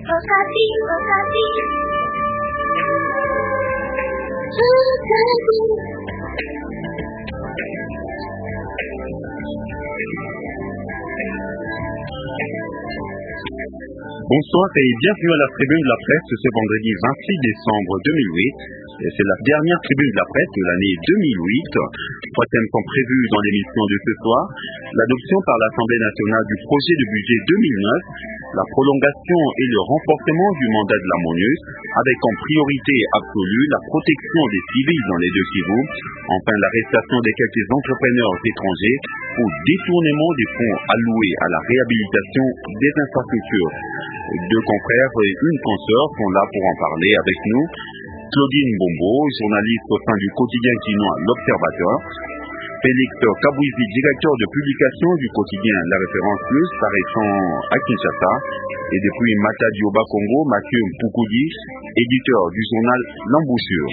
Okapi. Bonsoir et bienvenue à la tribune de la presse ce vendredi 26 décembre 2008. C'est la dernière tribune de la presse de l'année 2008. Trois thèmes sont prévus dans l'émission de ce soir. L'adoption par l'Assemblée nationale du projet de budget 2009, la prolongation et le renforcement du mandat de la MONUC, avec en priorité absolue la protection des civils dans les deux Kivu, enfin l'arrestation des quelques entrepreneurs étrangers pour détournement des fonds alloués à la réhabilitation des infrastructures. Deux confrères et une consoeur sont là pour en parler avec nous. Claudine Bombo, journaliste au sein du quotidien quinois L'Observateur. Félix Kabouizi, directeur de publication du quotidien La Référence Plus, paraissant à Kinshasa. Et depuis Matadioba Congo, Mathieu Mpukoudi, éditeur du journal L'Embouchure.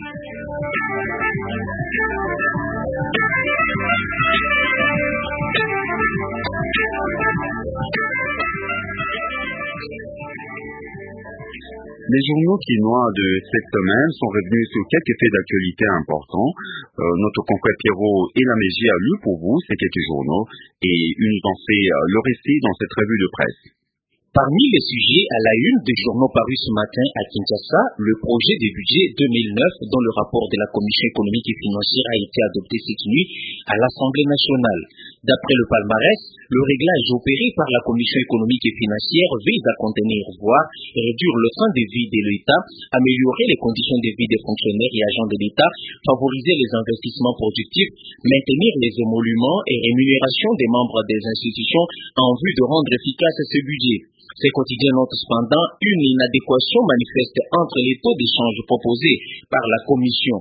Les journaux quinois de cette semaine sont revenus sur quelques faits d'actualité importants. Notre confrère Pierrot et la Mégie a lu pour vous ces quelques journaux et ils nous en fait le récit dans cette revue de presse. Parmi les sujets à la une des journaux parus ce matin à Kinshasa, le projet de budget 2009 dont le rapport de la Commission économique et financière a été adopté cette nuit à l'Assemblée nationale. D'après le palmarès, le réglage opéré par la Commission économique et financière vise à contenir, voire réduire le train de vie de l'État, améliorer les conditions de vie des fonctionnaires et agents de l'État, favoriser les investissements productifs, maintenir les émoluments et rémunérations des membres des institutions en vue de rendre efficace ce budget. Ces quotidiens notent cependant une inadéquation manifeste entre les taux d'échange proposés par la Commission,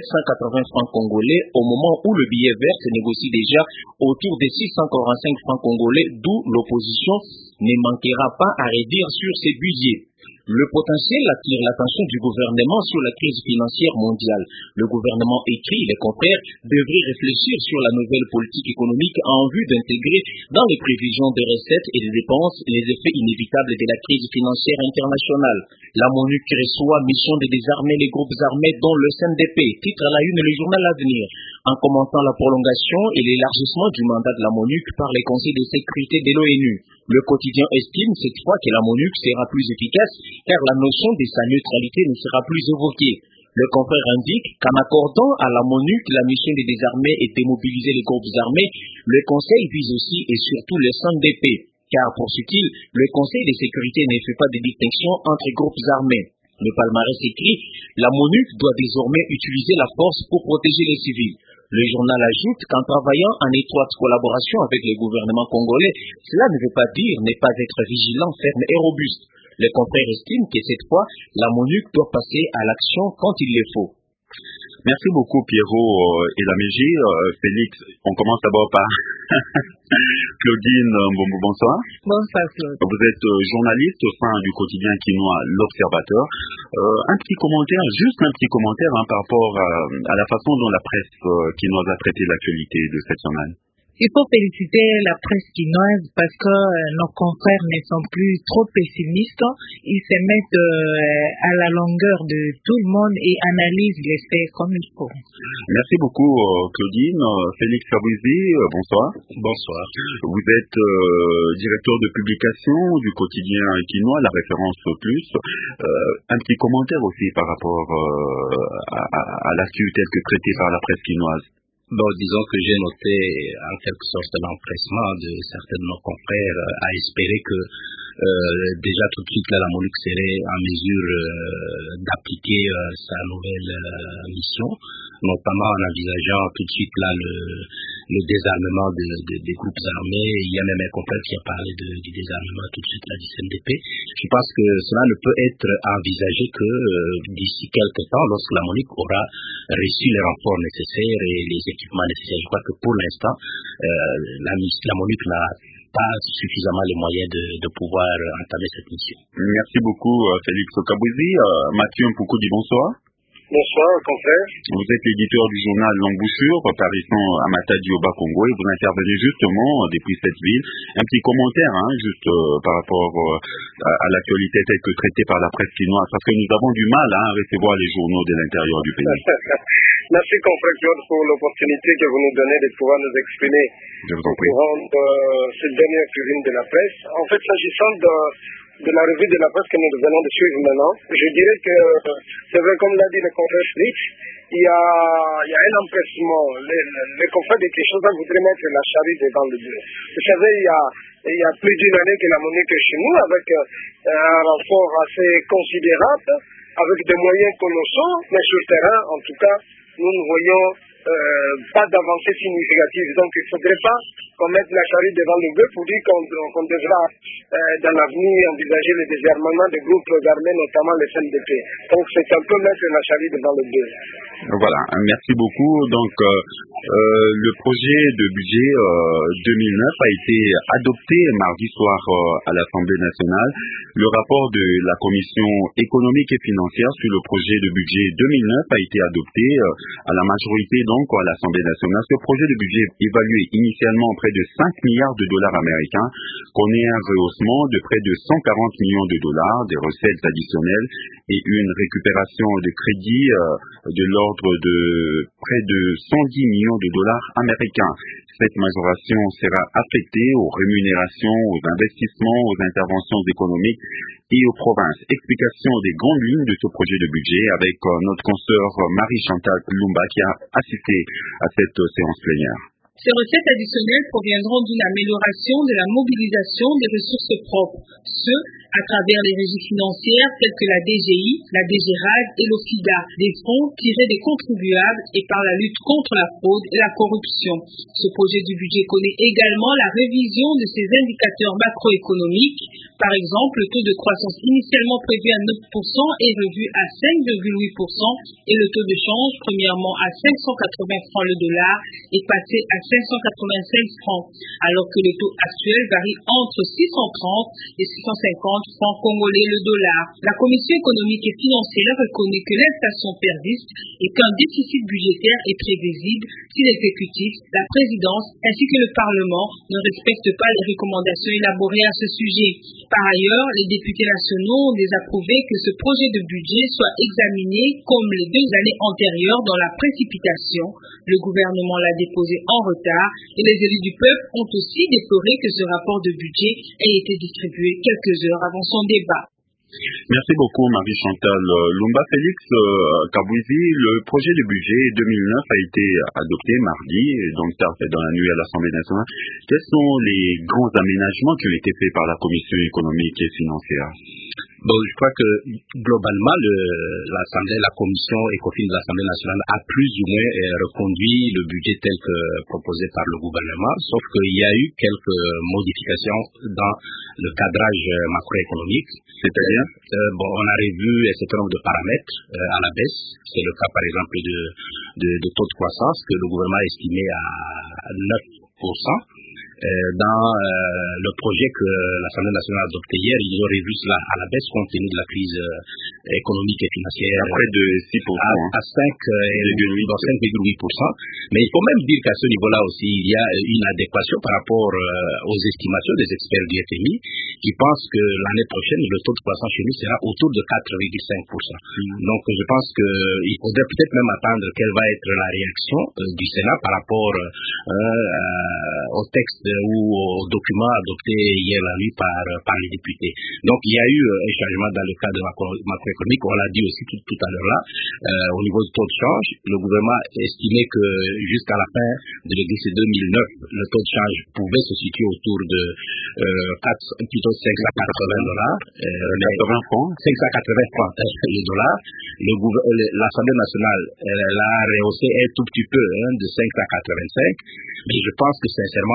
780 francs congolais, au moment où le billet vert se négocie déjà autour des 645 francs congolais, d'où l'opposition ne manquera pas à redire sur ces budgets. Le potentiel attire l'attention du gouvernement sur la crise financière mondiale. Le gouvernement écrit, les confrères devraient réfléchir sur la nouvelle politique économique en vue d'intégrer dans les prévisions des recettes et des dépenses les effets inévitables de la crise financière internationale. La MONUC reçoit mission de désarmer les groupes armés dont le CNDP, titre à la une le journal L'Avenir. En commentant la prolongation et l'élargissement du mandat de la MONUC par les conseils de sécurité de l'ONU, le quotidien estime cette fois que la MONUC sera plus efficace car la notion de sa neutralité ne sera plus évoquée. Le confrère indique qu'en accordant à la MONUC la mission de désarmer et démobiliser les groupes armés, le Conseil vise aussi et surtout le CNDP, car poursuit-il, le Conseil de sécurité ne fait pas de distinction entre groupes armés. Le palmarès écrit, la MONUC doit désormais utiliser la force pour protéger les civils. Le journal ajoute qu'en travaillant en étroite collaboration avec le gouvernement congolais, cela ne veut pas dire ne pas être vigilant, ferme et robuste. Les confrères estiment que cette fois, la MONUC doit passer à l'action quand il le faut. Merci beaucoup Pierrot et la Mégie. Félix, on commence d'abord par Claudine Bombo, bonsoir. Bonsoir Claude. Vous êtes journaliste au sein du quotidien quinois L'Observateur. Un petit commentaire par rapport à la façon dont la presse quinoise a traité l'actualité de cette semaine. Il faut féliciter la presse quinoise parce que nos confrères ne sont plus trop pessimistes. Ils se mettent à la longueur de tout le monde et analysent les faits comme il faut. Merci beaucoup Claudine. Félix Kabouizi, bonsoir. Bonsoir. Vous êtes directeur de publication du quotidien quinois, La Référence Plus. Un petit commentaire aussi par rapport à l'actu tel que traité par la presse quinoise. Bon, disons que j'ai noté en quelque sorte l'empressement de certains de nos confrères à espérer que déjà tout de suite là, la MONUC serait en mesure d'appliquer sa nouvelle mission, notamment en envisageant tout de suite là le désarmement des groupes armés. Il y a même un confrère qui a parlé du désarmement tout de suite là du CNDP. Je pense que cela ne peut être envisagé que d'ici quelques temps, lorsque la MONUC aura reçu les renforts nécessaires et les équipements nécessaires. Je crois que pour l'instant, la MONUC n'a pas suffisamment les moyens de pouvoir entamer cette mission. Merci beaucoup Félix Kabouizi. Mathieu Mpukoudi, bonsoir. Bonsoir, confrère. Vous êtes l'éditeur du journal L'Embouchure, paraissant à Matadi au Bas-Congo, et vous intervenez justement depuis cette ville. Un petit commentaire, juste par rapport à l'actualité telle que traitée par la presse chinoise, parce que nous avons du mal à recevoir les journaux de l'intérieur du pays. Merci, confrère Claude, pour l'opportunité que vous nous donnez de pouvoir nous exprimer au courant de cette dernière tribune de la presse. En fait, s'agissant de la revue de la presse que nous venons de suivre maintenant, je dirais que c'est vrai, comme l'a dit le confrère Fritz, il y a un empressement. Les confrères de Kinshasa voudraient mettre la charrue devant le bœuf. Vous savez, il y a plus d'une année que la MONUC est chez nous, avec un renfort assez considérable, avec des moyens colossaux, mais sur le terrain, en tout cas, nous ne voyons pas d'avancée significative. Donc il ne faudrait pas qu'on mette la charrue devant le bœuf pour dire qu'on devra dans l'avenir envisager le désarmement des groupes armés, notamment les CNDP. Donc c'est un peu mettre la charrue devant le bœuf. Voilà, merci beaucoup. Donc le projet de budget 2009 a été adopté mardi soir à l'Assemblée nationale. Le rapport de la Commission économique et financière sur le projet de budget 2009 a été adopté à la majorité donc à l'Assemblée nationale. Ce projet de budget évalué initialement près de 5 milliards de dollars américains connaît un rehaussement de près de 140 millions de dollars des recettes additionnelles et une récupération de crédits de l'ordre de près de 110 millions de dollars américains. Cette majoration sera affectée aux rémunérations, aux investissements, aux interventions économiques et aux provinces. Explication des grandes lignes de ce projet de budget avec notre consoeur Marie-Chantal Lumba qui a assisté à cette séance plénière. Ces recettes additionnelles proviendront d'une amélioration de la mobilisation des ressources propres, ce à travers les régies financières telles que la DGI, la DGRAD et l'OFIDA, des fonds tirés des contribuables et par la lutte contre la fraude et la corruption. Ce projet du budget connaît également la révision de ses indicateurs macroéconomiques. Par exemple, le taux de croissance initialement prévu à 9% est revu à 5,8% et le taux de change, premièrement à 580 francs le dollar, est passé à 596 francs, alors que le taux actuel varie entre 630 et 650 francs congolais le dollar. La Commission économique et financière reconnaît que l'inflation persiste et qu'un déficit budgétaire est prévisible si l'exécutif, la présidence ainsi que le Parlement ne respectent pas les recommandations élaborées à ce sujet. Par ailleurs, les députés nationaux ont désapprouvé que ce projet de budget soit examiné comme les 2 années antérieures dans la précipitation. Le gouvernement l'a déposé en retard et les élus du peuple ont aussi déploré que ce rapport de budget ait été distribué quelques heures avant son débat. Merci beaucoup Marie-Chantal Lumba. Félix Kabouzi, le projet de budget 2009 a été adopté mardi, donc dans la nuit à l'Assemblée nationale. Quels sont les grands aménagements qui ont été faits par la Commission économique et financière? Bon, je crois que globalement, la commission ECOFIN de l'Assemblée nationale a plus ou moins reconduit le budget tel que proposé par le gouvernement, sauf qu'il y a eu quelques modifications dans le cadrage macroéconomique. C'est-à-dire, on a revu un certain nombre de paramètres à la baisse. C'est le cas, par exemple, de taux de croissance que le gouvernement a estimé à 9%. Dans le projet que l'Assemblée nationale a adopté hier, ils ont revu cela à la baisse compte tenu de la crise économique et financière. À près de 6%. À 5,8%. Mais il faut même dire qu'à ce niveau-là aussi, il y a une adéquation par rapport aux estimations des experts du FMI qui pensent que l'année prochaine, le taux de croissance chez nous sera autour de 4,5%. Donc je pense qu'il faudrait peut-être même attendre quelle va être la réaction du Sénat par rapport au texte ou au document adopté hier la nuit par les députés. Donc il y a eu un changement dans le cadre macroéconomique, on l'a dit aussi tout à l'heure là, au niveau du taux de change. Le gouvernement estimait que jusqu'à la fin de l'exercice 2009, le taux de change pouvait se situer autour de 580 dollars. 580 francs le dollar. L'Assemblée nationale l'a rehaussé un tout petit peu de 585, mais je pense que sincèrement au risque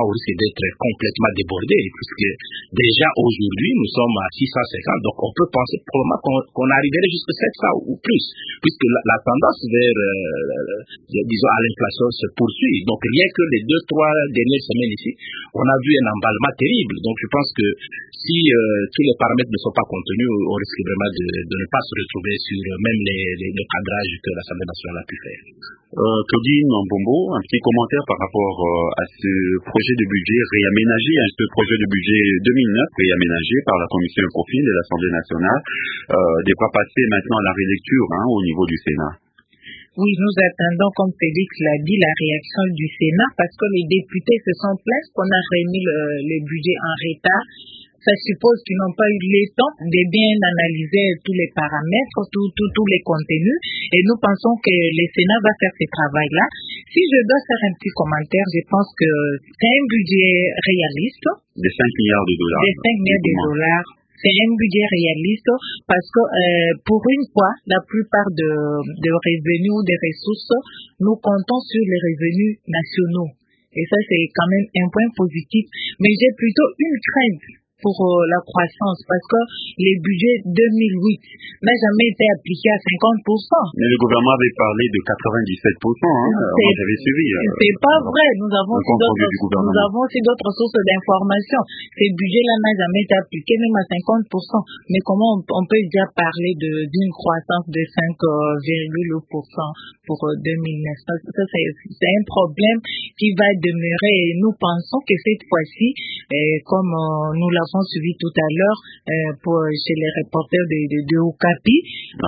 d'être complètement débordé, puisque déjà aujourd'hui, nous sommes à 650, donc on peut penser probablement qu'on arriverait jusqu'à 700 ou plus, puisque la tendance vers, disons, à l'inflation se poursuit. Donc rien que les 2-3 dernières semaines ici, on a vu un emballement terrible. Donc je pense que si tous les paramètres ne sont pas contenus, on risque vraiment de ne pas se retrouver sur même le cadrage que l'Assemblée nationale a pu faire. Claudine Mbombo, un petit commentaire par rapport à ce projet de budget réaménagé, ce projet de budget 2009 réaménagé par la Commission Ecofin de l'Assemblée nationale, devra passer maintenant à la rélecture au niveau du Sénat. Oui, nous attendons, comme Félix l'a dit, la réaction du Sénat parce que les députés se sont plaints qu'on a remis le budget en retard. Ça suppose qu'ils n'ont pas eu le temps de bien analyser tous les paramètres, tous les contenus. Et nous pensons que le Sénat va faire ce travail-là. Si je dois faire un petit commentaire, je pense que c'est un budget réaliste. De 5 milliards de dollars. De 5 milliards de dollars. C'est un budget réaliste parce que pour une fois, la plupart de revenus ou des ressources, nous comptons sur les revenus nationaux. Et ça, c'est quand même un point positif. Mais j'ai plutôt une crainte pour la croissance parce que le budget 2008 n'a jamais été appliqué à 50%. Mais le gouvernement avait parlé de 97%, j'avais suivi. C'est pas vrai, nous avons aussi d'autres sources d'informations. Ce budget-là n'a jamais été appliqué même à 50%. Mais comment on peut déjà parler d'une croissance de 5,8% pour 2009? Ça, c'est un problème qui va demeurer et nous pensons que cette fois-ci, comme nous l'avons suivi tout à l'heure chez les reporters de Okapi.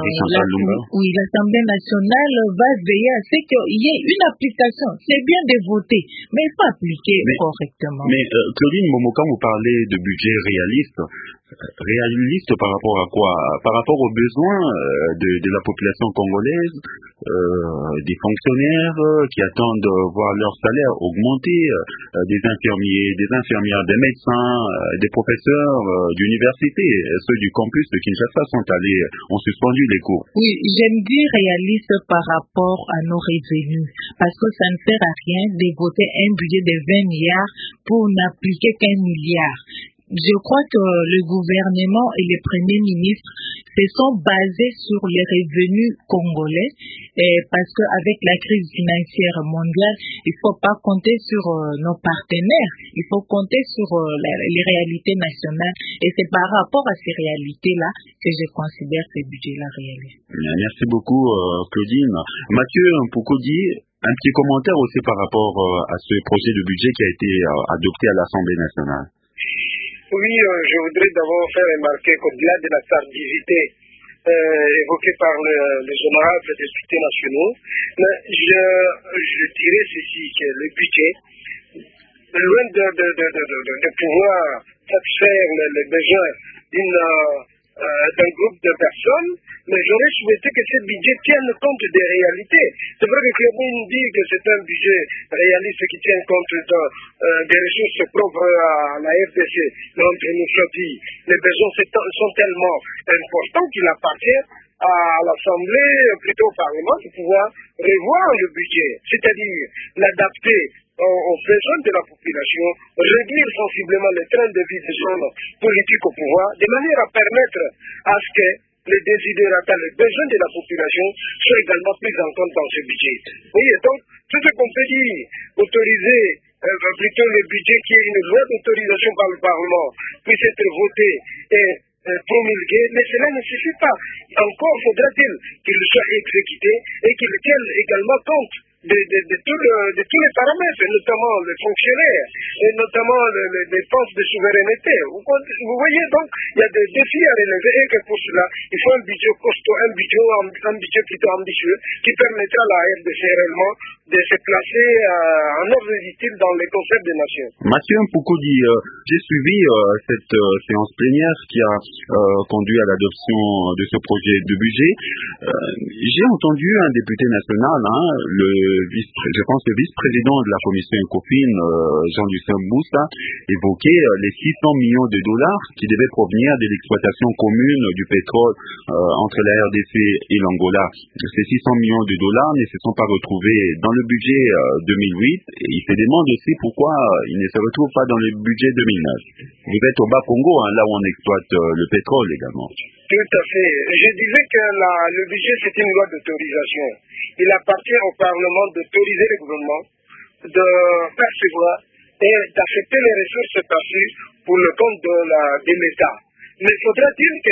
L'Assemblée nationale va veiller à ce qu'il y ait une application. C'est bien de voter, mais il faut appliquer correctement. Mais Claudine Momoka, vous parlez de budget réaliste. Réaliste par rapport à quoi? Par rapport aux besoins de la population congolaise, des fonctionnaires qui attendent de voir leur salaire augmenter, des infirmiers, des infirmières, des médecins, des professeurs d'université. Ceux du campus de Kinshasa ont suspendu les cours. Oui, j'aime dire réaliste par rapport à nos revenus, parce que ça ne sert à rien de voter un budget de 20 milliards pour n'appliquer qu'1 milliard. Je crois que le gouvernement et le Premier ministre se sont basés sur les revenus congolais parce qu'avec la crise financière mondiale, il ne faut pas compter sur nos partenaires, il faut compter sur les réalités nationales et c'est par rapport à ces réalités-là que je considère ce budget-là réaliste. Merci beaucoup Claudine. Mathieu Mpokodi, un petit commentaire aussi par rapport à ce projet de budget qui a été adopté à l'Assemblée nationale. Oui, je voudrais d'abord faire remarquer qu'au-delà de la tardivité évoquée par les honorables députés nationaux, je dirais ceci, que le budget, loin de pouvoir satisfaire les besoins d'un groupe de personnes, mais j'aurais souhaité que ce budget tienne compte des réalités. C'est vrai que Claudine dit que c'est un budget réaliste qui tient compte des ressources propres à la RDC. Mais entre nous soit dit, les besoins sont tellement importants qu'il appartient à l'Assemblée, plutôt au Parlement, de pouvoir revoir le budget, c'est-à-dire l'adapter aux besoins de la population, réduire sensiblement le train de vie des hommes politiques au pouvoir, de manière à permettre à ce que les désidérata, les besoins de la population soient également pris en compte dans ce budget. Vous voyez, donc, tout ce qu'on peut dire, autoriser plutôt le budget qui est une loi d'autorisation par le Parlement, puisse être voté et promulgué, mais cela ne suffit pas. Encore faudra-t-il qu'il soit exécuté et qu'il tienne également compte de tous les paramètres, notamment les fonctionnaires, et notamment les dépenses de souveraineté. Vous voyez donc, il y a des défis à relever et que pour cela, il faut un budget costaud, un budget plutôt ambitieux qui permettra à la RDC réellement de se placer en ordre utile dans les concepts des nations. Mathieu Mpokodi, j'ai suivi cette séance plénière qui a conduit à l'adoption de ce projet de budget. J'ai entendu un député national, le je pense le vice-président de la commission ECOFIN, Jean-Lucien Moussa, évoquait les 600 millions de dollars qui devaient provenir de l'exploitation commune du pétrole entre la RDC et l'Angola. Ces 600 millions de dollars ne se sont pas retrouvés dans le budget 2008 et il se demande aussi pourquoi ils ne se retrouvent pas dans le budget 2009. Vous êtes au Bas-Congo, là où on exploite le pétrole également. Tout à fait. Je disais que le budget, c'est une loi d'autorisation. Il appartient au Parlement d'autoriser le gouvernement de percevoir et d'affecter les ressources perçues pour le compte de l'État. Mais faudra-t-il que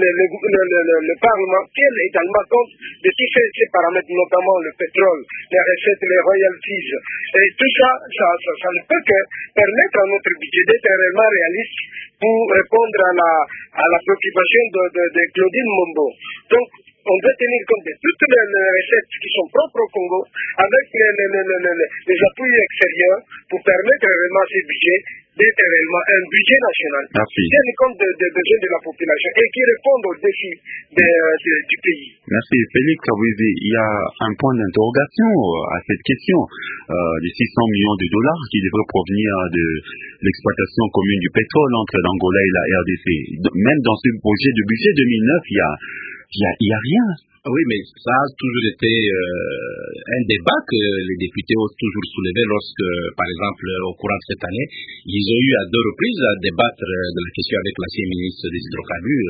le Parlement tienne également compte de tous ces paramètres, notamment le pétrole, les recettes, les royalties. Et tout ça ne peut que permettre à notre budget d'être réellement réaliste pour répondre à la préoccupation de Claudine Mombo. Donc, on doit tenir compte de toutes les recettes qui sont propres au Congo avec les appuis extérieurs pour permettre réellement à ces budgets d'être réellement un budget national qui tienne compte des besoins de la population et qui réponde aux défis du pays. Merci. Félix Kawizi, il y a un point d'interrogation à cette question. Les 600 millions de dollars qui devraient provenir de l'exploitation commune du pétrole entre l'Angola et la RDC. Même dans ce projet de budget 2009, il y a rien. Oui, mais ça a toujours été un débat que les députés ont toujours soulevé lorsque, par exemple, au courant de cette année, ils ont eu à 2 reprises à débattre de la question avec l'ancien ministre des hydrocarbures,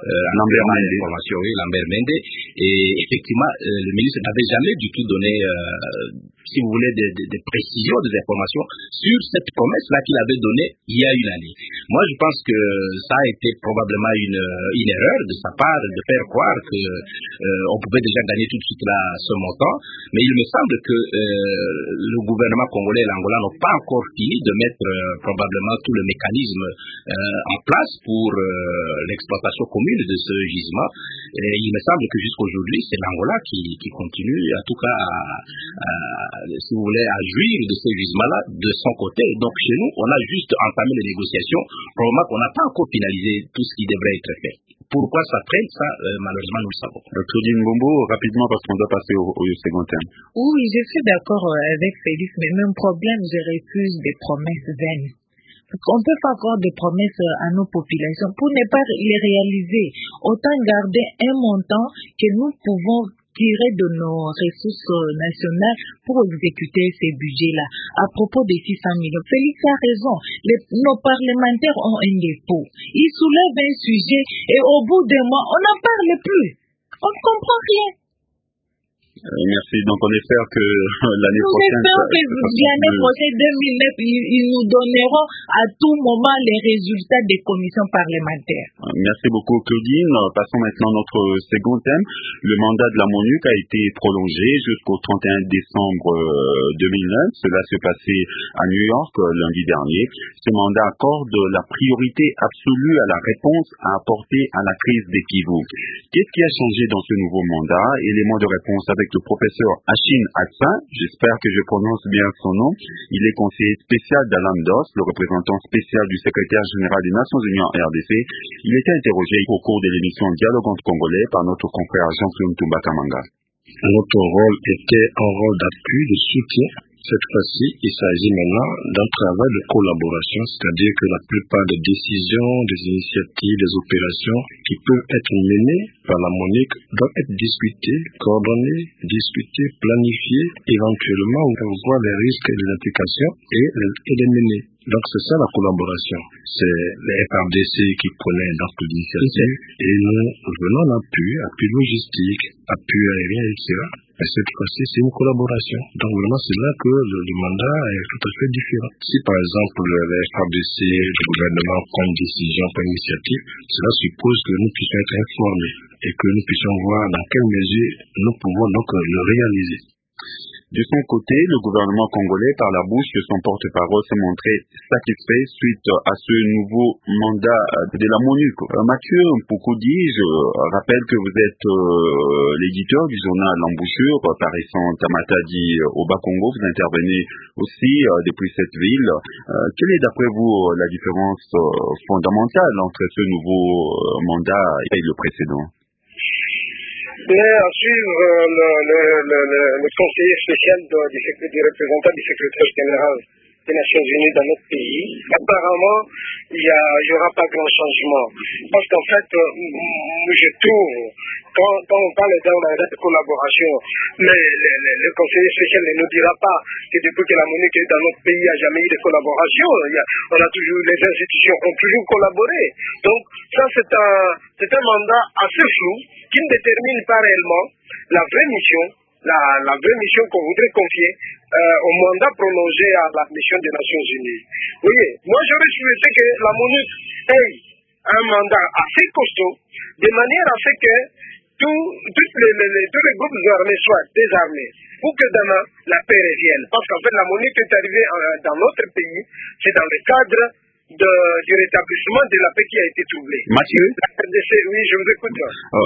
Lambert Mende. Et effectivement, le ministre n'avait jamais du tout donné, si vous voulez, des précisions, des informations sur cette promesse-là qu'il avait donnée il y a une année. Moi, je pense que ça a été probablement une erreur de sa part de faire croire que on pouvait déjà gagner tout de suite là ce montant, mais il me semble que le gouvernement congolais et l'Angola n'ont pas encore fini de mettre probablement tout le mécanisme en place pour l'exploitation commune de ce gisement. Et il me semble que jusqu'aujourd'hui, c'est l'Angola qui continue, en tout cas, si vous voulez, à jouir de ce gisement-là de son côté. Donc chez nous, on a juste entamé les négociations, probablement qu'on n'a pas encore finalisé tout ce qui devrait être fait. Pourquoi ça traîne, ça, malheureusement, nous le savons. Claudine Mombo, rapidement, parce qu'on doit passer au second thème. Oui, je suis d'accord avec Félix, mais même problème, je refuse des promesses vaines. Parce qu'on peut faire encore des promesses à nos populations pour ne pas les réaliser. Autant garder un montant que nous pouvons tirer de nos ressources nationales pour exécuter ces budgets-là. À propos des 600 millions, Félix a raison. Nos parlementaires ont un dépôt. Ils soulèvent un sujet et au bout d'un mois, on n'en parle plus. On ne comprend rien. Merci. Donc on espère que l'année prochaine... Nous espérons que l'année prochaine, 2009, ils nous donneront à tout moment les résultats des commissions parlementaires. Merci beaucoup Claudine. Passons maintenant à notre second thème. Le mandat de la MONUC a été prolongé jusqu'au 31 décembre 2009. Cela s'est passé à New York lundi dernier. Ce mandat accorde la priorité absolue à la réponse à apporter à la crise des Kivu. Qu'est-ce qui a changé dans ce nouveau mandat? Élément de réponse avec le professeur Achim Atsan, j'espère que je prononce bien son nom. Il est conseiller spécial d'Alain Dos, le représentant spécial du secrétaire général des Nations Unies en RDC. Il était interrogé au cours de l'émission Dialogue entre Congolais par notre confrère Jean-Claude Ntumba Kamanga. Notre rôle était un rôle d'appui, de soutien. Cette fois-ci, il s'agit maintenant d'un travail de collaboration, c'est-à-dire que la plupart des décisions, des initiatives, des opérations qui peuvent être menées par la MONUC doivent être discutées, coordonnées, discutées, planifiées, éventuellement voir les risques et les implications et les mener. Donc c'est ça la collaboration. C'est les FRDC qui prenaient donc l'initiative et nous venons en appui logistique, appui aérien, etc. Et cette fois-ci, c'est une collaboration. Donc vraiment, c'est là que le mandat est tout à fait différent. Si par exemple les FRDC, le gouvernement prend une décision, prend une initiative, cela suppose que nous puissions être informés et que nous puissions voir dans quelle mesure nous pouvons donc le réaliser. De son côté, le gouvernement congolais, par la bouche de son porte-parole, s'est montré satisfait suite à ce nouveau mandat de la MONUC. Mathieu Mpukundi, je rappelle que vous êtes l'éditeur du journal L'Embouchure, paraissant à Matadi au Bas-Congo. Vous intervenez aussi depuis cette ville. Quelle est d'après vous la différence fondamentale entre ce nouveau mandat et le précédent? Mais à suivre le conseiller spécial du représentant du secrétaire général des Nations Unies dans notre pays, apparemment, il y aura pas grand changement. Parce qu'en fait, je trouve, quand on parle d'un mandat de collaboration, mais le conseiller spécial ne nous dira pas que depuis que la MONUC est dans notre pays, il n'y a jamais eu de collaboration. Les institutions ont toujours collaboré. Donc, ça, c'est un mandat assez flou qui ne détermine pas réellement la vraie mission, la vraie mission qu'on voudrait confier au mandat prolongé à la mission des Nations Unies. Vous voyez, moi j'aurais souhaité que la MONUC ait un mandat assez costaud, de manière à ce que tous les groupes armés soient désarmés, pour que demain la paix revienne. Parce qu'en fait la MONUC est arrivée dans notre pays, c'est dans le cadre du rétablissement de la paix qui a été troublée. Mathieu, oui, je vous écoute.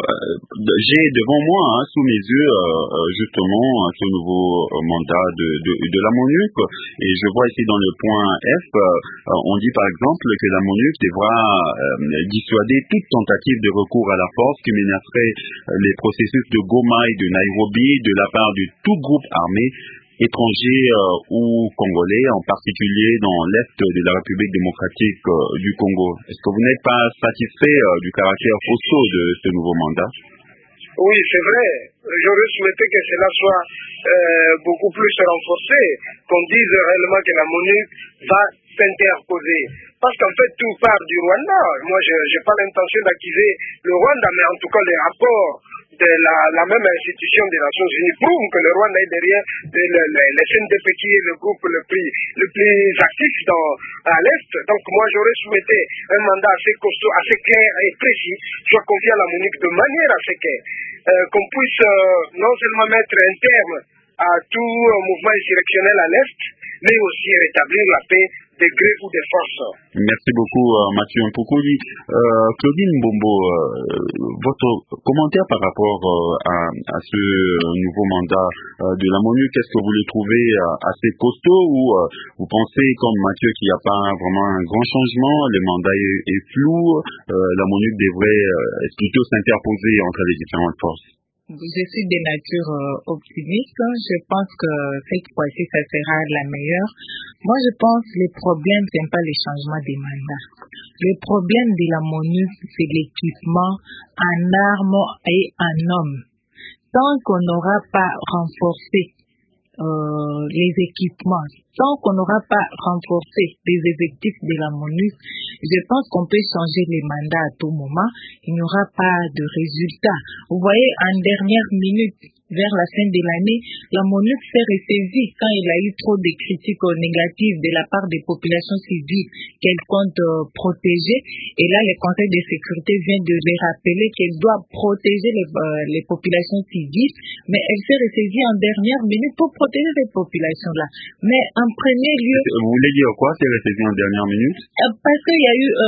J'ai devant moi, sous mes yeux, justement, ce nouveau mandat de la MONUC, et je vois ici dans le point F, on dit par exemple que la MONUC devra dissuader toute tentative de recours à la force qui menacerait les processus de Goma et de Nairobi de la part de tout groupe armé étrangers ou congolais, en particulier dans l'Est de la République démocratique du Congo. Est-ce que vous n'êtes pas satisfait du caractère costaud de ce nouveau mandat? Oui, c'est vrai. J'aurais souhaité que cela soit beaucoup plus renforcé, qu'on dise réellement que la MONUC va s'interposer. Parce qu'en fait, tout part du Rwanda. Moi, je n'ai pas l'intention d'accuser le Rwanda, mais en tout cas, les rapports de la même institution des Nations Unies prouvent que le Rwanda est derrière le CNDP qui est le groupe le plus actif à l'Est. Donc moi j'aurais souhaité un mandat assez costaud, assez clair et précis, soit confié à la MONUC de manière à ce qu'on puisse non seulement mettre un terme à tout mouvement insurrectionnel à l'Est, mais aussi rétablir la paix de gré ou de force. Merci beaucoup Mathieu Mpoukouli. Claudine Mbombo, votre commentaire par rapport à ce nouveau mandat de la MONUC, est-ce que vous le trouvez assez costaud ou vous pensez comme Mathieu qu'il n'y a pas vraiment un grand changement, le mandat est flou, la MONUC devrait plutôt s'interposer entre les différentes forces? Je suis de nature optimiste. Je pense que cette fois-ci, ça sera la meilleure. Moi, je pense que le problème, ce n'est pas le changement des mandats. Le problème de la MONUC, c'est l'équipement en armes et en hommes. Tant qu'on n'aura pas renforcé les équipements, tant qu'on n'aura pas renforcé les effectifs de la MONUC, je pense qu'on peut changer les mandats à tout moment. Il n'y aura pas de résultat. Vous voyez, en dernière minute, vers la fin de l'année, la MONUC s'est ressaisie quand il a eu trop de critiques négatives de la part des populations civiles qu'elle compte protéger. Et là, le Conseil de sécurité vient de les rappeler qu'elle doit protéger les populations civiles, mais elle s'est ressaisie en dernière minute pour protéger ces populations-là. Mais en premier lieu... Vous voulez dire quoi, c'est ressaisie en dernière minute? Parce qu'il y a eu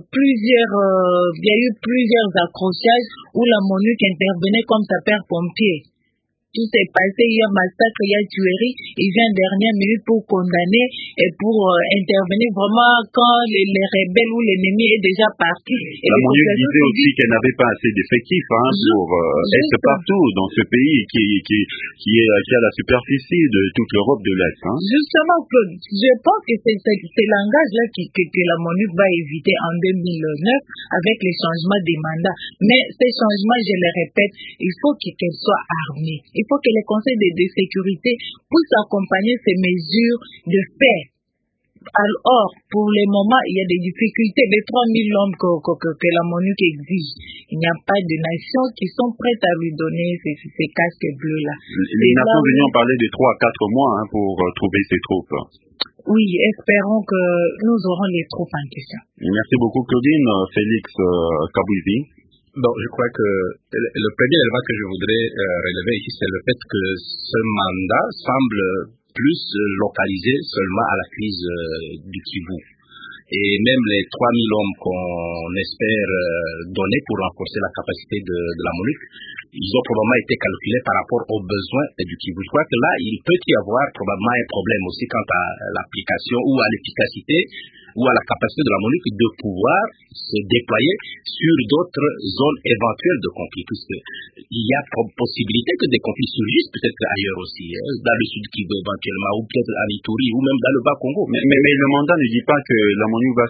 plusieurs accrochages où la MONUC intervenait comme sapeur-pompier. Tout s'est passé, il y a massacre, il y a tuerie, il vient en dernière minute pour condamner et pour intervenir vraiment quand les rebelles ou l'ennemi est déjà parti. Et la MONUC disait aussi qu'elle n'avait pas assez d'effectifs pour être partout dans ce pays qui a la superficie de toute l'Europe de l'Est. Justement, Claude, je pense que c'est ce langage-là que la MONUC va éviter en 2009 avec les changements des mandats. Mais ces changements, je le répète, il faut qu'elles soient armées. Il faut que les conseils de sécurité puissent accompagner ces mesures de paix. Alors, pour le moment, il y a des difficultés. Les 3000 hommes que la MONUC exige, il n'y a pas de nations qui sont prêtes à lui donner ces casques bleus-là. Les Nations Unies ont parlé de 3 à 4 mois pour trouver ces troupes. Oui, espérons que nous aurons les troupes en question. Merci beaucoup, Claudine. Félix Kabouizi. Bon, je crois que le premier élément que je voudrais relever ici, c'est le fait que ce mandat semble plus localisé seulement à la crise du Kivu. Et même les 3000 hommes qu'on espère donner pour renforcer la capacité de la MONUC, ils ont probablement été calculés par rapport aux besoins du Kivu. Je crois que là, il peut y avoir probablement un problème aussi quant à l'application ou à l'efficacité ou à la capacité de la MONUC de pouvoir se déployer sur d'autres zones éventuelles de conflit, puisqu'il y a possibilité que des conflits surgissent peut-être ailleurs aussi, dans le sud Kivu éventuellement, ou peut-être à Ituri, ou même dans le Bas-Congo. Mais le mandat ne dit pas que la MONUC va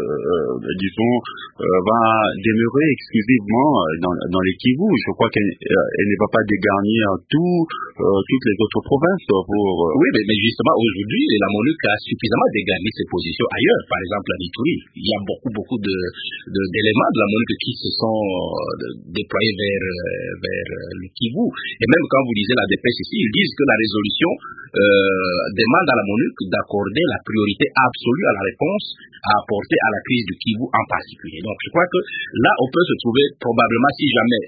va demeurer exclusivement dans les Kivu. Je crois qu'elle ne va pas dégarnir toutes les autres provinces pour... Oui, mais justement, aujourd'hui, la MONUC a suffisamment dégarni ses positions ailleurs. Par exemple, à Ituri, il y a beaucoup d'éléments de la MONUC qui se sont déployés vers le Kivu. Et même quand vous lisez la dépêche ici, ils disent que la résolution demande à la MONUC d'accorder la priorité absolue à la réponse à apporter à la crise du Kivu en particulier. Donc je crois que là, on peut se trouver probablement, si jamais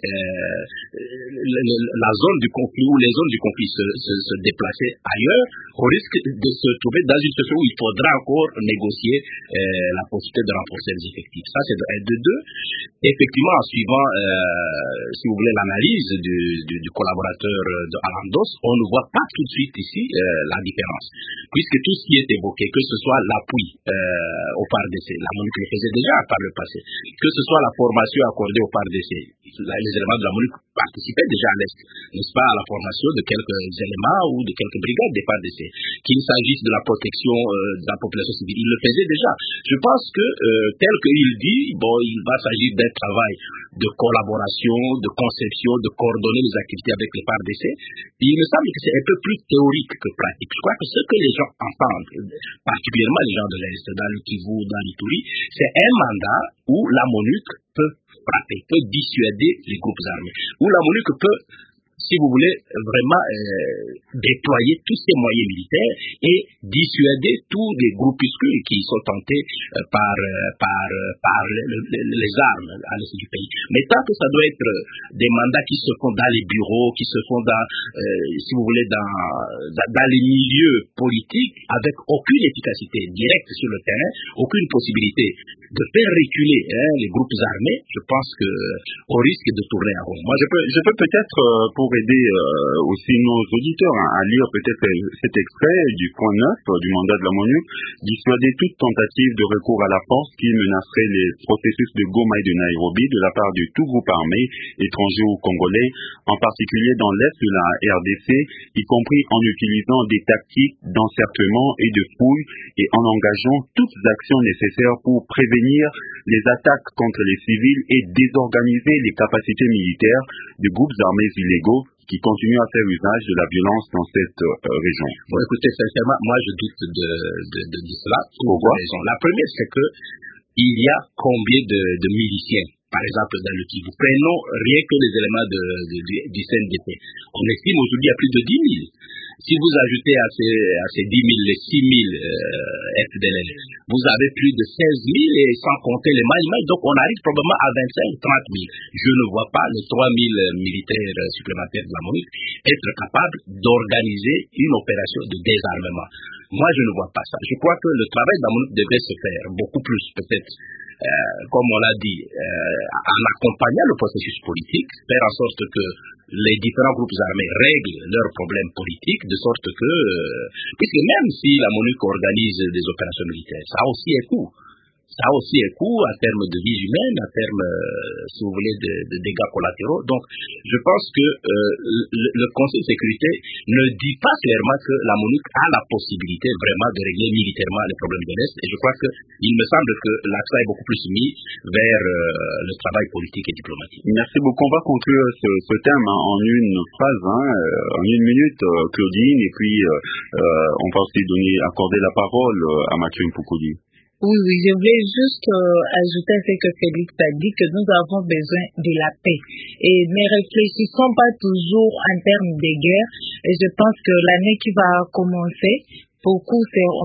la zone du conflit ou les zones du conflit se déplacer ailleurs, au risque de se trouver dans une situation où il faudra encore négocier la possibilité de renforcer les effectifs. Ça, c'est de 1. De 2, effectivement, en suivant, si vous voulez, l'analyse du collaborateur de Alandos, on ne voit pas tout de suite ici la différence. Puisque tout ce qui est évoqué, que ce soit l'appui au PARDC, la MONUC le faisait déjà par le passé, que ce soit la formation accordée au PARDC, les éléments de la MONUC participaient déjà à l'Est, n'est-ce pas, à la formation de quelques éléments ou de quelques brigades des PARDC, qu'il s'agisse de la protection de la population civile, il le faisait déjà. Je pense que, tel qu'il dit, il va s'agir d'un travail de collaboration, de conception, de coordonner les activités avec les PARDC. Il me semble que c'est un peu plus théorique que pratique. Je crois que ce que les gens entendent, particulièrement les gens de l'Est, dans le Kivu, dans l'Ituri, c'est un mandat où la MONUC peut frapper, peut dissuader les groupes armés, où la MONUC peut, si vous voulez, vraiment déployer tous ses moyens militaires et dissuader tous les groupuscules qui sont tentés par les armes à l'est du pays. Mais tant que ça doit être des mandats qui se font dans les bureaux, qui se font dans, si vous voulez, dans les milieux politiques, avec aucune efficacité directe sur le terrain, aucune possibilité de faire reculer les groupes armés, je pense qu'on risque de tourner en rond. Moi, je peux peut-être, pour aider aussi nos auditeurs à lire peut-être cet extrait du point 9 du mandat de la MONUC, dissuader toute tentative de recours à la force qui menacerait les processus de Goma et de Nairobi de la part de tout groupe armé, étranger ou congolais, en particulier dans l'est de la RDC, y compris en utilisant des tactiques d'encerclement et de fouille et en engageant toutes les actions nécessaires pour prévenir les attaques contre les civils et désorganiser les capacités militaires de groupes armés illégaux qui continuent à faire usage de la violence dans cette région. Bon, écoutez, sincèrement, moi je doute de cela. Pourquoi? La première, c'est que il y a combien de miliciens, par exemple, dans le Kivu? Prenons rien que les éléments du CNDP. On estime aujourd'hui à plus de 10 000. Si vous ajoutez à ces 10 000 les 6 000 FDLN, vous avez plus de 16 000 et sans compter les Maïmaï, donc on arrive probablement à 25 000, 30 000. Je ne vois pas les 3 000 militaires supplémentaires de la MONUC être capables d'organiser une opération de désarmement. Moi, je ne vois pas ça. Je crois que le travail de la MONUC devrait se faire beaucoup plus, peut-être, comme on l'a dit, en accompagnant le processus politique, faire en sorte que les différents groupes armés règlent leurs problèmes politiques, de sorte que, puisque même si la MONUC organise des opérations militaires, ça a aussi un coût. Ça a aussi un coût en termes de vie humaine, en termes, si vous voulez, de dégâts collatéraux. Donc, je pense que le Conseil de sécurité ne dit pas clairement que la MONUC a la possibilité vraiment de régler militairement les problèmes de l'Est. Et je crois qu'il me semble que l'accent est beaucoup plus mis vers le travail politique et diplomatique. Merci beaucoup. On va conclure ce thème en une phrase, en une minute, Claudine, et puis on va aussi accorder la parole à Mathieu Mpoukoudi. Oui, je voulais juste ajouter à ce que Félix a dit, que nous avons besoin de la paix. Et ne réfléchissons pas toujours en termes de guerre. Et je pense que l'année qui va commencer, beaucoup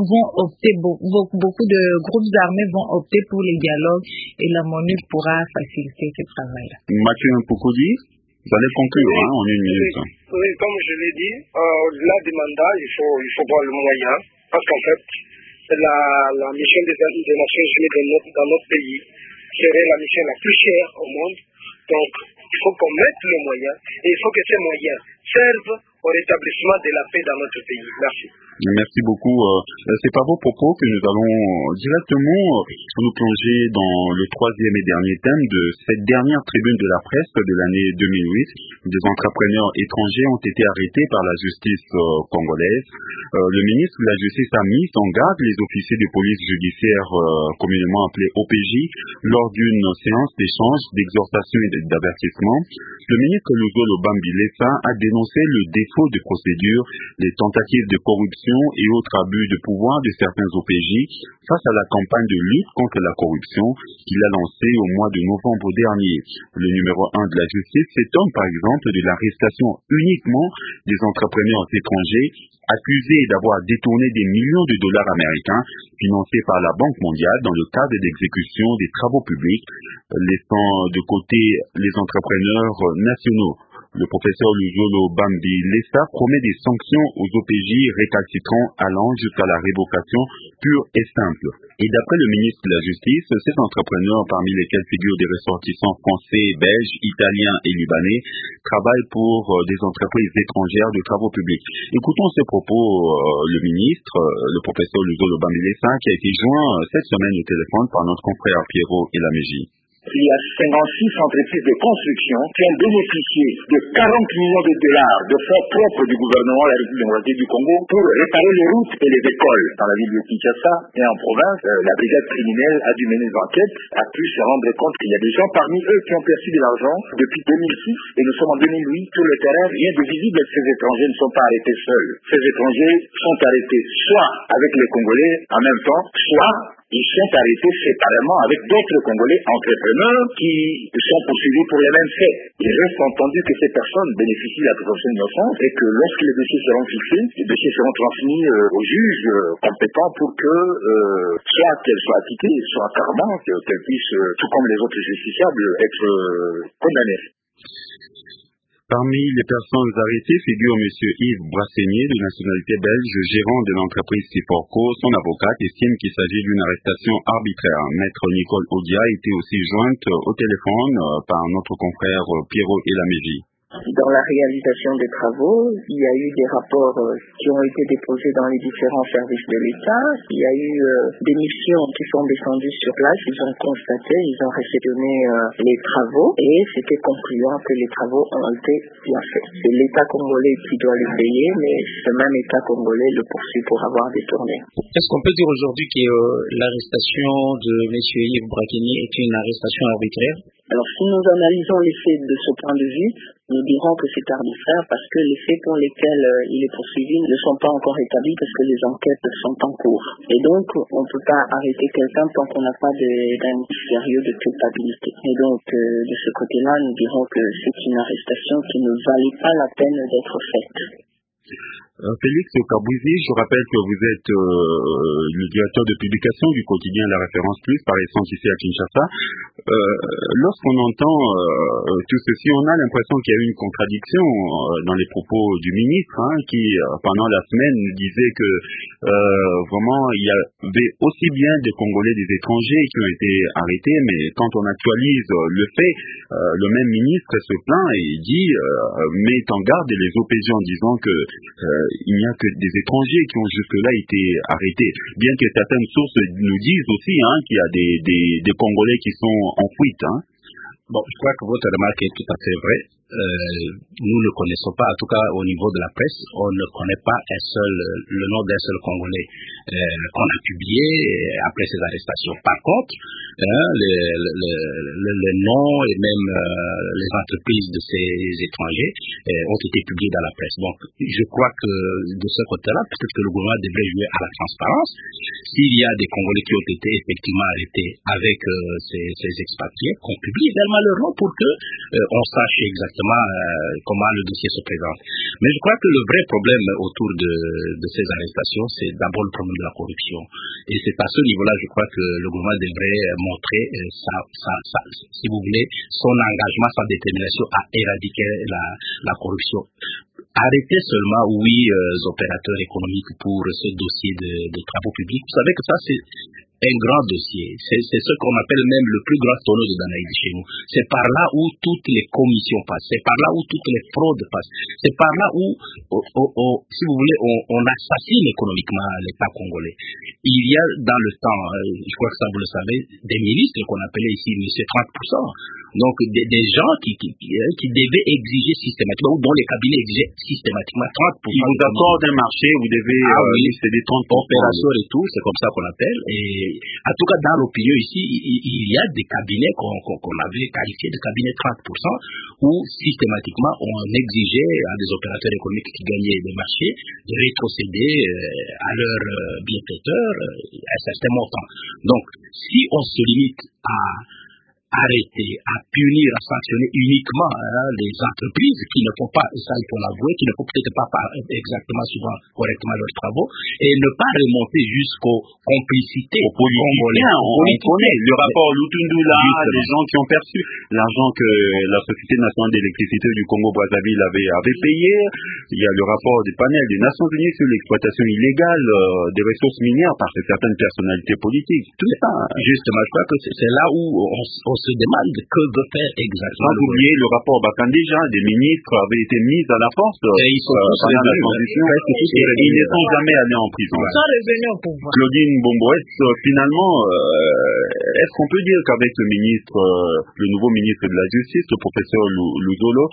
de groupes armés vont opter pour les dialogues et la MONUC pourra faciliter ce travail-là. Mathieu Mpoukoudi, vous allez conclure en une minute. Oui, comme je l'ai dit, au-delà des mandats, il faut voir le moyen, parce qu'en fait, la mission des Nations Unies dans notre pays serait la mission la plus chère au monde. Donc, il faut qu'on mette le moyen et il faut que ces moyens servent au rétablissement de la paix dans notre pays. Merci. Merci beaucoup. C'est par vos propos que nous allons directement nous plonger dans le troisième et dernier thème de cette dernière tribune de la presse de l'année 2008. Des entrepreneurs étrangers ont été arrêtés par la justice congolaise. Le ministre de la Justice a mis en garde les officiers de police judiciaire communément appelés OPJ lors d'une séance d'échange, d'exhortation et d'avertissement. Le ministre Luzolo Bambilesa a dénoncé le défaut de procédure, les tentatives de corruption et autres abus de pouvoir de certains OPJ face à la campagne de lutte contre la corruption qu'il a lancée au mois de novembre dernier. Le numéro 1 de la justice s'étonne par exemple de l'arrestation uniquement des entrepreneurs étrangers accusés d'avoir détourné des millions de dollars américains financés par la Banque mondiale dans le cadre d'exécution des travaux publics, laissant de côté les entrepreneurs nationaux. Le professeur Luzolo Bambilesa promet des sanctions aux OPJ récalcitrants allant jusqu'à la révocation pure et simple. Et d'après le ministre de la Justice, ces entrepreneurs, parmi lesquels figurent des ressortissants français, belges, italiens et libanais, travaillent pour des entreprises étrangères de travaux publics. Écoutons ces propos, le ministre, le professeur Luzolo Bambilesa, qui a été joint cette semaine au téléphone par notre confrère Pierrot Elameji. Il y a 56 entreprises de construction qui ont bénéficié de 40 millions de dollars de fonds propres du gouvernement de la République démocratique du Congo pour réparer les routes et les écoles dans la ville de Kinshasa et en province. La brigade criminelle a dû mener des enquêtes, a pu se rendre compte qu'il y a des gens parmi eux qui ont perçu de l'argent depuis 2006 et nous sommes en 2008. Sur le terrain, rien de visible. Ces étrangers ne sont pas arrêtés seuls. Ces étrangers sont arrêtés soit avec les Congolais en même temps, soit ils sont arrêtés séparément avec d'autres Congolais entrepreneurs qui sont poursuivis pour les mêmes faits. Il reste entendu que ces personnes bénéficient de la présomption d'innocence et que lorsque les dossiers seront fixés, les dossiers seront transmis aux juges compétents pour que soit qu'elles soient acquittées, soit carrément qu'elles puissent, tout comme les autres justiciables, être condamnées. Parmi les personnes arrêtées figure M. Yves Brassigny, de nationalité belge, gérant de l'entreprise Ciforco. Son avocate estime qu'il s'agit d'une arrestation arbitraire. Maître Nicole Odia était aussi jointe au téléphone par notre confrère Pierrot Elameji. Dans la réalisation des travaux, il y a eu des rapports qui ont été déposés dans les différents services de l'État. Il y a eu des missions qui sont descendues sur place. Ils ont constaté, ils ont réceptionné les travaux et c'était concluant que les travaux ont été bien faits. C'est l'État congolais qui doit les payer, mais ce même État congolais le poursuit pour avoir détourné. Est-ce qu'on peut dire aujourd'hui que l'arrestation de M. Yves Brassigny est une arrestation arbitraire? Alors, si nous analysons les faits de ce point de vue, nous dirons que c'est arbitraire parce que les faits pour lesquels il est poursuivi ne sont pas encore établis parce que les enquêtes sont en cours. Et donc, on ne peut pas arrêter quelqu'un tant qu'on n'a pas d'indice sérieux de culpabilité. Et donc, de ce côté-là, nous dirons que c'est une arrestation qui ne valait pas la peine d'être faite. Félix Kabouzi, je rappelle que vous êtes le directeur de publication du quotidien La Référence Plus, par essence ici à Kinshasa. Lorsqu'on entend tout ceci, on a l'impression qu'il y a eu une contradiction dans les propos du ministre, qui pendant la semaine nous disait que vraiment il y avait aussi bien des Congolais, des étrangers qui ont été arrêtés, mais quand on actualise le fait, le même ministre se plaint et dit met en garde les OPJ en disant que il n'y a que des étrangers qui ont jusque-là été arrêtés. Bien que certaines sources nous disent aussi qu'il y a des Congolais qui sont en fuite. Bon, je crois que votre remarque est tout à fait vraie. Nous ne connaissons pas, en tout cas au niveau de la presse, on ne connaît pas le nom d'un seul Congolais qu'on a publié après ces arrestations. Par contre, le nom et même les entreprises de ces étrangers ont été publiés dans la presse. Donc, je crois que de ce côté-là, peut-être que le gouvernement devrait jouer à la transparence. S'il y a des Congolais qui ont été effectivement arrêtés avec ces expatriés, qu'on publie également leur nom pour que on sache exactement comment le dossier se présente. Mais je crois que le vrai problème autour de ces arrestations, c'est d'abord le problème de la corruption. Et c'est à ce niveau-là, je crois que le gouvernement devrait montrer si vous voulez, son engagement, sa détermination à éradiquer la corruption. Arrêter seulement 8 opérateurs économiques pour ce dossier de travaux publics. Vous savez que ça, c'est un grand dossier. C'est ce qu'on appelle même le plus grand tonneau de Danaïde chez nous. C'est par là où toutes les commissions passent. C'est par là où toutes les fraudes passent. C'est par là où, si vous voulez, on assassine économiquement l'État congolais. Il y a dans le temps, je crois que ça vous le savez, des ministres qu'on appelait ici monsieur 30%. Donc des gens qui devaient exiger systématiquement, ou dont les cabinets exigeaient systématiquement 30%. Ils vous accordent un marché, vous devez céder 30% opération et tout, c'est comme ça qu'on appelle. Et en tout cas, dans l'opinion ici, il y a des cabinets qu'on avait qualifiés de cabinets 30%, où systématiquement on exigeait à des opérateurs économiques qui gagnaient des marchés de rétrocéder à leurs bienfaiteurs un certain montant. Donc, si on se limite à arrêter, à punir, à sanctionner uniquement les entreprises qui ne font pas, ça il faut l'avouer, qui ne font peut-être pas exactement souvent correctement leurs travaux, et ne pas remonter jusqu'aux complicités. Aux politiciens, on connaît le rapport Lutundula, les gens qui ont perçu l'argent que la Société nationale d'électricité du Congo-Brazzaville avait payé. Il y a le rapport des panels des Nations Unies sur l'exploitation illégale des ressources minières par certaines personnalités politiques. Tout ça. Justement, je crois que c'est là où on se demande que veut faire exactement. Sans oublier le rapport Bakandija, des ministres avaient été mis à la force et ils sont tous pendant la transition et ils ne sont jamais allés en prison. Ils sont revenus au pouvoir. Claudine Bomboès, finalement, est-ce qu'on peut dire qu'avec le nouveau ministre de la Justice, le professeur Luzolo,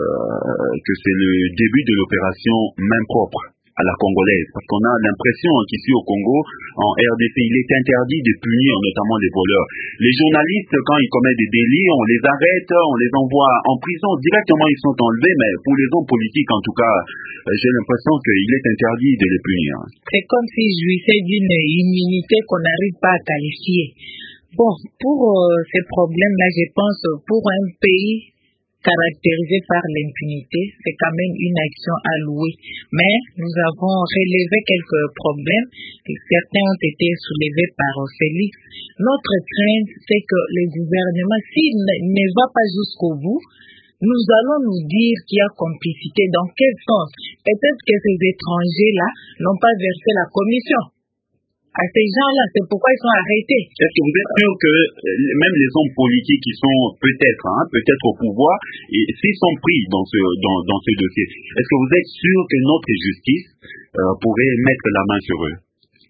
que c'est le début de l'opération main propre à la congolaise, parce qu'on a l'impression qu'ici au Congo, en RDC, il est interdit de punir notamment les voleurs. Les journalistes, quand ils commettent des délits, on les arrête, on les envoie en prison, directement ils sont enlevés, mais pour les hommes politiques en tout cas, j'ai l'impression qu'il est interdit de les punir. C'est comme s'ils jouissaient d'une immunité qu'on n'arrive pas à qualifier. Bon, pour ces problèmes-là, je pense, pour un pays caractérisé par l'impunité, c'est quand même une action à louer. Mais nous avons relevé quelques problèmes, certains ont été soulevés par Félix. Notre crainte, c'est que le gouvernement, s'il ne va pas jusqu'au bout, nous allons nous dire qu'il y a complicité. Dans quel sens? Peut-être que ces étrangers-là n'ont pas versé la commission à ces gens-là, c'est pourquoi ils sont arrêtés. Est-ce que vous êtes sûr que même les hommes politiques qui sont peut-être au pouvoir, et s'ils sont pris dans ce dossier, est-ce que vous êtes sûr que notre justice pourrait mettre la main sur eux?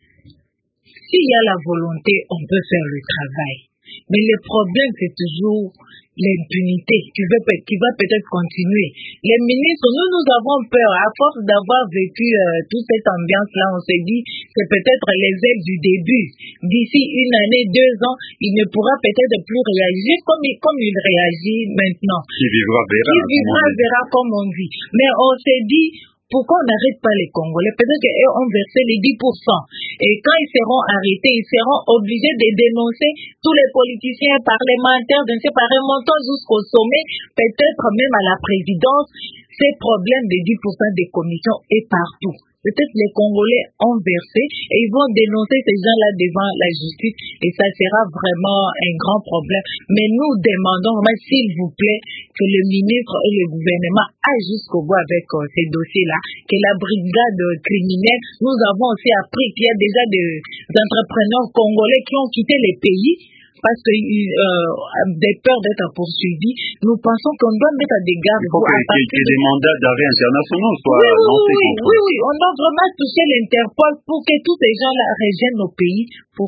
S'il y a la volonté, on peut faire le travail. Mais le problème, c'est toujours l'impunité qui va peut-être continuer. Les ministres, nous avons peur, à force d'avoir vécu toute cette ambiance-là, on s'est dit, c'est peut-être les ailes du début. D'ici 1 année, 2 ans, il ne pourra peut-être plus réagir comme il réagit maintenant. Qui vivra verra comme on dit. Mais on s'est dit, pourquoi on n'arrête pas les Congolais? Peut-être qu'eux ont versé les 10%. Et quand ils seront arrêtés, ils seront obligés de dénoncer tous les politiciens, parlementaires, de ne sais pas, remontant jusqu'au sommet, peut-être même à la présidence. Ces problèmes de 10% des commissions est partout. Peut-être les Congolais ont versé et ils vont dénoncer ces gens-là devant la justice et ça sera vraiment un grand problème. Mais nous demandons, s'il vous plaît, que le ministre et le gouvernement aillent jusqu'au bout avec ces dossiers-là, que la brigade criminelle, nous avons aussi appris qu'il y a déjà des entrepreneurs congolais qui ont quitté les pays parce que des peurs d'être poursuivis. Nous pensons qu'on doit mettre à des gardes. Il faut qu'il y ait des mandats d'arrêt internationaux soient lancés. Oui, on doit vraiment toucher l'Interpol pour que tous ces gens-là reviennent au pays pour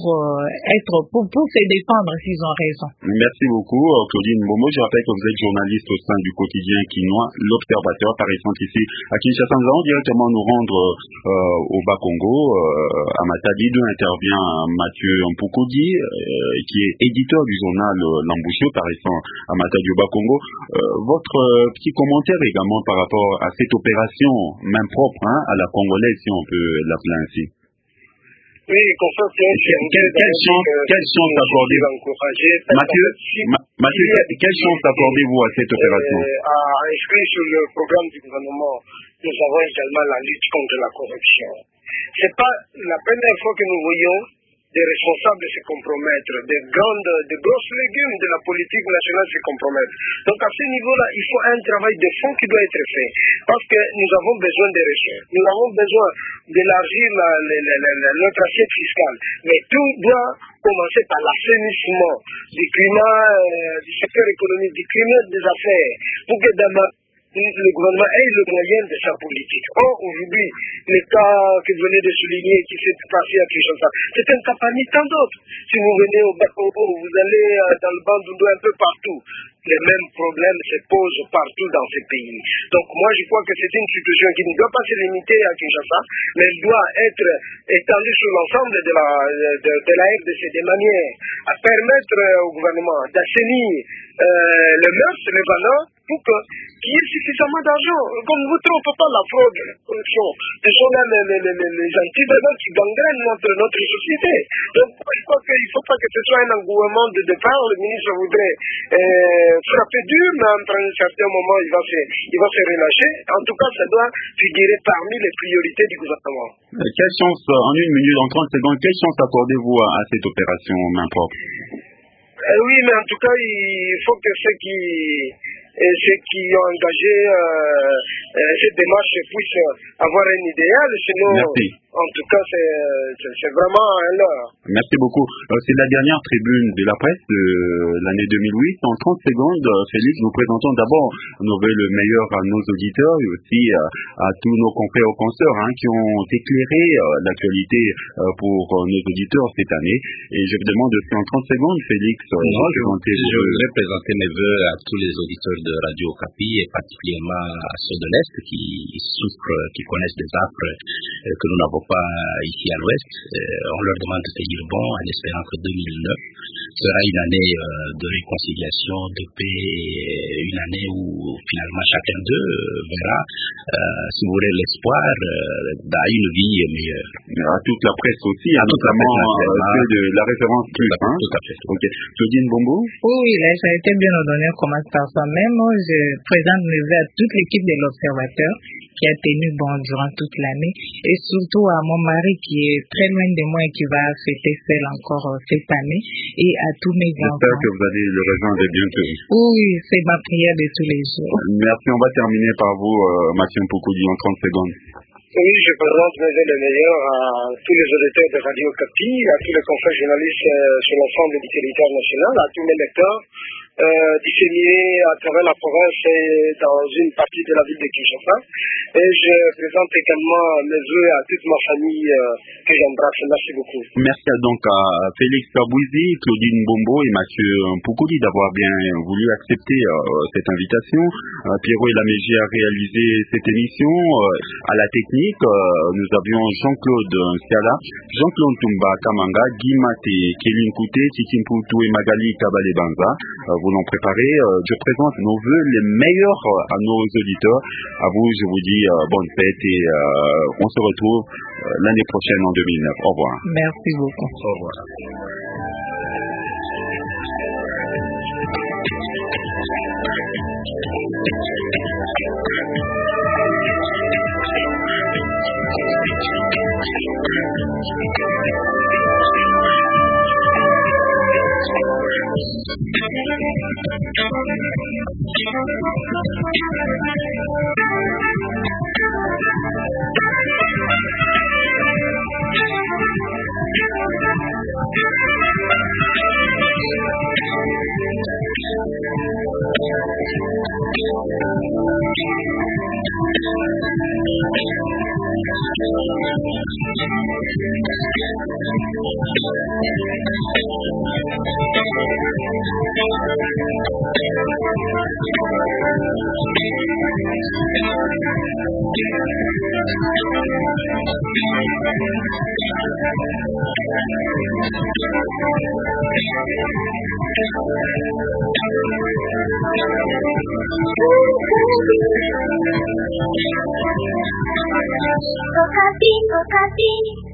se défendre s'ils ont raison. Merci beaucoup, Claudine Bombo. Je rappelle que vous êtes journaliste au sein du quotidien quinois, l'Observateur, par exemple ici à Kinshasa. Nous allons directement nous rendre au Bas-Congo, à Matadi, d'où intervient Mathieu Mpukudi, qui est éditeur du journal L'Embouchure, paraissant à Matadi au Bas-Congo. Votre petit commentaire également par rapport à cette opération main propre à la congolaise, si on peut l'appeler ainsi. Oui, quelle chance accordez-vous Mathieu, quelle chance accordez-vous à cette opération? Inscrit sur le programme du gouvernement, nous avons également la lutte contre la corruption. C'est pas la première fois que nous voyons des responsables se compromettre, des grosses légumes de la politique nationale se compromettre. Donc à ce niveau-là, il faut un travail de fond qui doit être fait. Parce que nous avons besoin de recherche, nous avons besoin d'élargir notre assiette fiscale. Mais tout doit commencer par l'assainissement du climat, du secteur économique, du climat des affaires, pour que le gouvernement ait le moyen de sa politique. Or, aujourd'hui, le cas que vous venez de souligner qui s'est passé à Kinshasa, c'est un cas parmi tant d'autres. Si vous venez au Bakongo, vous allez dans le Bandundu, un peu partout, les mêmes problèmes se posent partout dans ces pays. Donc moi, je crois que c'est une situation qui ne doit pas se limiter à Kinshasa, mais elle doit être étendue sur l'ensemble de la RDC, de manière à permettre au gouvernement d'assainir le mœurs, les valeurs, pour qu'il y ait suffisamment d'argent. Comme ne vous trompez pas, la fraude, la corruption, ce sont là les antidéments qui gangrènent notre société. Donc je crois qu'il ne faut pas que ce soit un engouement de départ. Le ministre voudrait frapper dur, mais à un certain moment, il va se relâcher. En tout cas, ça doit figurer parmi les priorités du gouvernement. Quelle chance, en 1 minute, en 30 secondes, quelle chance accordez-vous à cette opération main propre? Oui, mais en tout cas, il faut que ceux qui ont engagé cette démarche puissent avoir un idéal, sinon, en tout cas, c'est vraiment un leurre. Merci beaucoup. C'est la dernière tribune de la presse de l'année 2008. En 30 secondes, Félix, nous présentons d'abord nos vœux le meilleur à nos auditeurs et aussi à tous nos confrères et consoeurs qui ont éclairé l'actualité pour nos auditeurs cette année. Et je vous demande aussi en 30 secondes, Félix, je voudrais présenter mes vœux à tous les auditeurs de Radio Okapi et particulièrement à ceux de l'Est qui souffrent, qui connaissent des affres que nous n'avons pas ici à l'Ouest. On leur demande de tenir bon en espérant que 2009 sera une année de réconciliation, de paix, et une année où finalement chacun d'eux verra, si vous voulez, l'espoir dans une vie meilleure. À toute la presse aussi, notamment ceux de la référence plus. Tout à fait. Ok. Claudine Bombo? Oui, ça a été bien ordonné, on commence par soi-même. Je présente mes vœux à toute l'équipe de l'Observateur qui a tenu bon durant toute l'année et surtout à mon mari qui est très loin de moi et qui va fêter seul encore cette année et à tous mes enfants. J'espère que vous allez le rejoindre bientôt. Oui, c'est ma prière de tous les jours. Merci, on va terminer par vous, Mathieu Mpokoudi, en 30 secondes. Oui, je présente mes vœux le meilleur à tous les auditeurs de Radio Okapi, à tous les confrères journalistes sur l'ensemble du territoire national, à tous mes lecteurs disséminés à travers la province et dans une partie de la ville de Kinshasa. Et je présente également mes vœux à toute ma famille que j'embrasse. Merci beaucoup. Merci donc à Félix Kabouzi, Claudine Bombo et Mathieu Mpokoudi d'avoir bien voulu accepter cette invitation. Pierrot Lamégie a réalisé cette émission. À la technique, nous avions Jean-Claude Siala, Jean-Claude Tumba Kamanga, Guy Maté, Kéline Kouté, Tikimpoutou et Magali Kabale-Banza. Vous l'ont préparé. Je présente nos vœux les meilleurs à nos auditeurs. À vous, je vous dis bonne fête et on se retrouve l'année prochaine en 2009. Au revoir. Merci beaucoup. Au revoir. Okapi, Okapi.